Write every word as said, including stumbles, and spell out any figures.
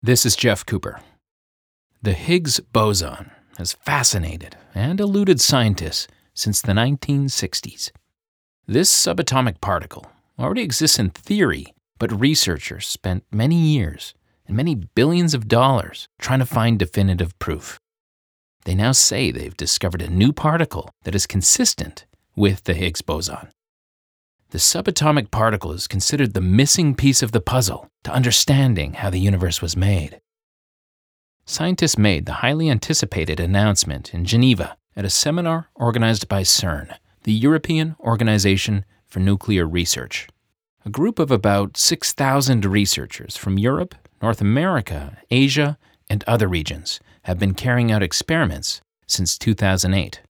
This is Jeff Cooper. The Higgs boson has fascinated and eluded scientists since the nineteen sixties. This subatomic particle already exists in theory, but researchers spent many years and many billions of dollars trying to find definitive proof. They now say they've discovered a new particle that is consistent with the Higgs boson. The subatomic particle is considered the missing piece of the puzzle to understanding how the universe was made. Scientists made the highly anticipated announcement in Geneva at a seminar organized by CERN, the European Organization for Nuclear Research. A group of about six thousand researchers from Europe, North America, Asia, and other regions have been carrying out experiments since two thousand eight.